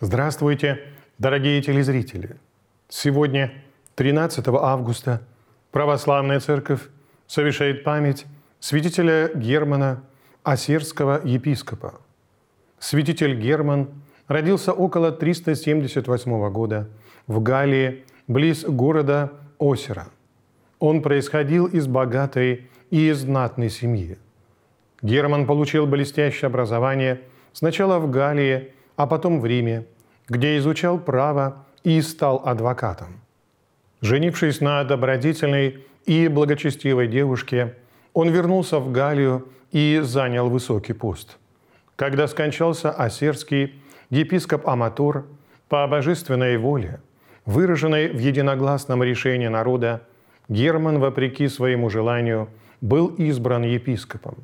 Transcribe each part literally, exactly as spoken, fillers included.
Здравствуйте, дорогие телезрители! Сегодня, тринадцатого августа, Православная Церковь совершает память святителя Германа, осерского епископа. Святитель Герман родился около триста семьдесят восьмого года в Галлии, близ города Осера. Он происходил из богатой и знатной семьи. Герман получил блестящее образование сначала в Галлии, а потом в Риме, где изучал право и стал адвокатом. Женившись на добродетельной и благочестивой девушке, он вернулся в Галлию и занял высокий пост. Когда скончался осерский епископ Аматор, по божественной воле, выраженной в единогласном решении народа, Герман, вопреки своему желанию, был избран епископом.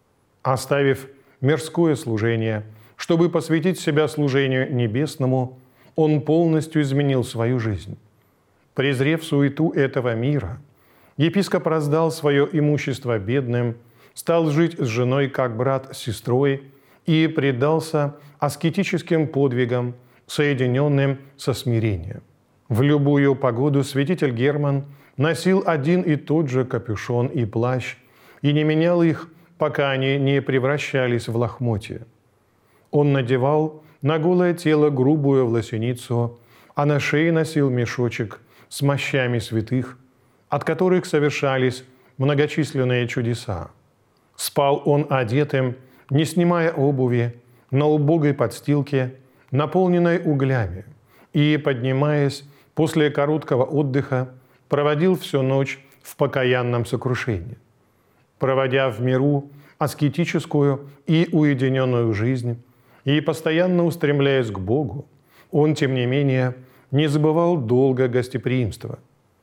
Оставив мирское служение, чтобы посвятить себя служению небесному, он полностью изменил свою жизнь. Презрев суету этого мира, епископ раздал свое имущество бедным, стал жить с женой как брат с сестрой и предался аскетическим подвигам, соединенным со смирением. В любую погоду святитель Герман носил один и тот же капюшон и плащ и не менял их, пока они не превращались в лохмотья. Он надевал на голое тело грубую власеницу, а на шее носил мешочек с мощами святых, от которых совершались многочисленные чудеса. Спал он одетым, не снимая обуви, на убогой подстилке, наполненной углями, и, поднимаясь после короткого отдыха, проводил всю ночь в покаянном сокрушении. Проводя в миру аскетическую и уединенную жизнь и постоянно устремляясь к Богу, он, тем не менее, не забывал долга гостеприимства.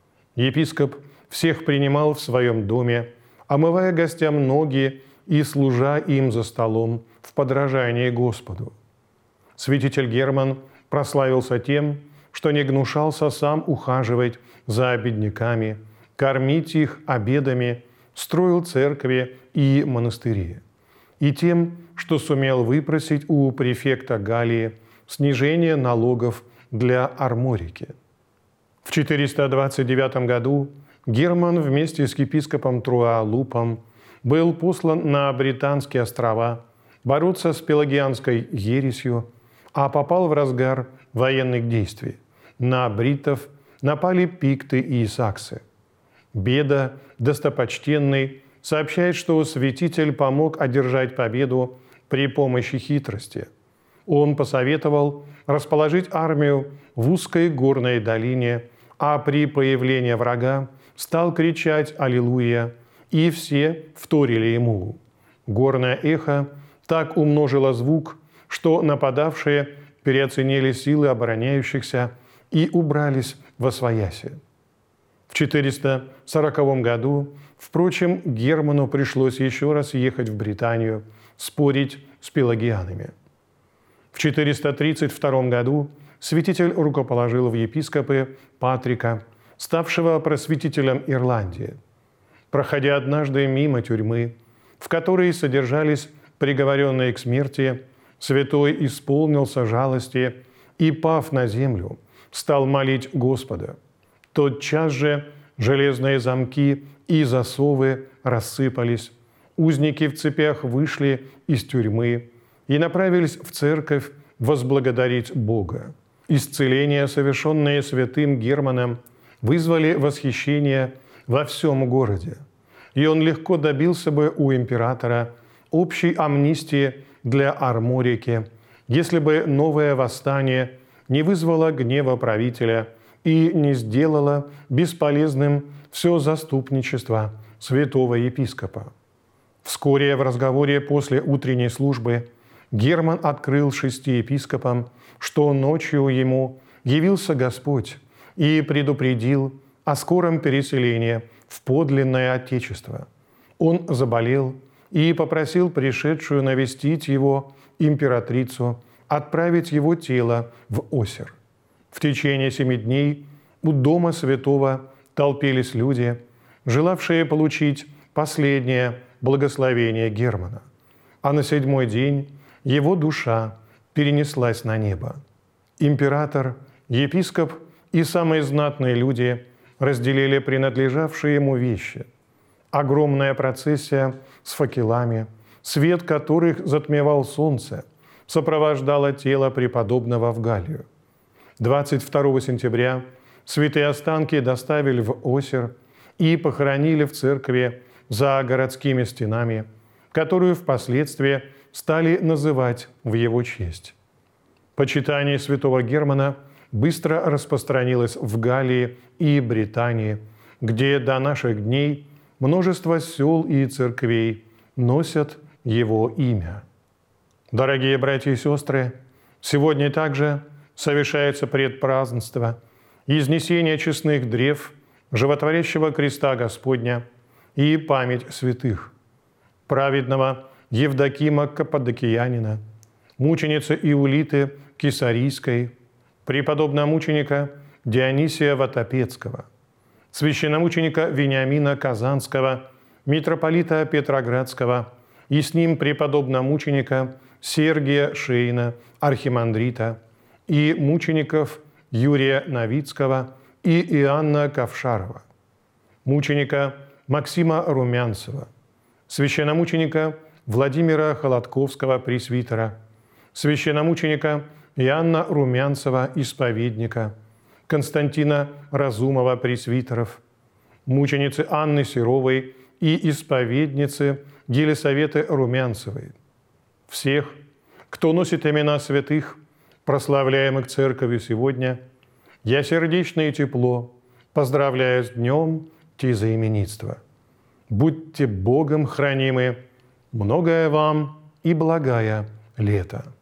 Епископ всех принимал в своем доме, омывая гостям ноги и служа им за столом в подражании Господу. Святитель Герман прославился тем, что не гнушался сам ухаживать за бедняками, кормить их обедами, строил церкви и монастыри, и тем, что сумел выпросить у префекта Галлии снижение налогов для арморики. В четыреста двадцать девятом году Герман вместе с епископом Труа-Лупом был послан на Британские острова бороться с пелагианской ересью, а попал в разгар военных действий. На бритов напали пикты и саксы. Беда, достопочтенный, сообщает, что святитель помог одержать победу при помощи хитрости. Он посоветовал расположить армию в узкой горной долине, а при появлении врага стал кричать «Аллилуйя», и все вторили ему. Горное эхо так умножило звук, что нападавшие переоценили силы обороняющихся и убрались восвояси. В четыреста сороковом году, впрочем, Герману пришлось еще раз ехать в Британию, спорить с пелагианами. В четыреста тридцать втором году святитель рукоположил в епископы Патрика, ставшего просветителем Ирландии. Проходя однажды мимо тюрьмы, в которой содержались приговоренные к смерти, святой исполнился жалости и, пав на землю, стал молить Господа. Тотчас же железные замки и засовы рассыпались, узники в цепях вышли из тюрьмы и направились в церковь возблагодарить Бога. Исцеления, совершенные святым Германом, вызвали восхищение во всем городе, и он легко добился бы у императора общей амнистии для арморики, если бы новое восстание не вызвало гнева правителя и не сделало бесполезным все заступничество святого епископа. Вскоре в разговоре после утренней службы Герман открыл шести епископам, что ночью ему явился Господь и предупредил о скором переселении в подлинное Отечество. Он заболел и попросил пришедшую навестить его императрицу отправить его тело в Осер. В течение семи дней у дома святого толпились люди, желавшие получить последнее благословение Германа. А на седьмой день его душа перенеслась на небо. Император, епископ и самые знатные люди разделили принадлежавшие ему вещи. Огромная процессия с факелами, свет которых затмевал солнце, сопровождала тело преподобного в Галлию. двадцать второго сентября святые останки доставили в Осер и похоронили в церкви за городскими стенами, которую впоследствии стали называть в его честь. Почитание святого Германа быстро распространилось в Галлии и Британии, где до наших дней множество сел и церквей носят его имя. Дорогие братья и сестры, сегодня также совершается предпразднество изнесения честных древ животворящего креста Господня и память святых: праведного Евдокима Каппадокиянина, мученицы Иулиты Кесарийской, преподобномученика Дионисия Ватопецкого, священномученика Вениамина Казанского, митрополита Петроградского и с ним преподобномученика Сергия Шейна, архимандрита, и мучеников Юрия Новицкого и Иоанна Ковшарова, мученика Максима Румянцева, священномученика Владимира Холодковского, пресвитера, священномученика Иоанна Румянцева, исповедника, Константина Разумова, пресвитеров, мученицы Анны Серовой и исповедницы Елисаветы Румянцевой, всех, кто носит имена святых, прославляемых Церковью сегодня, я сердечно и тепло поздравляю с днем тезаименитства. Будьте Богом хранимы, многое вам и благая лето.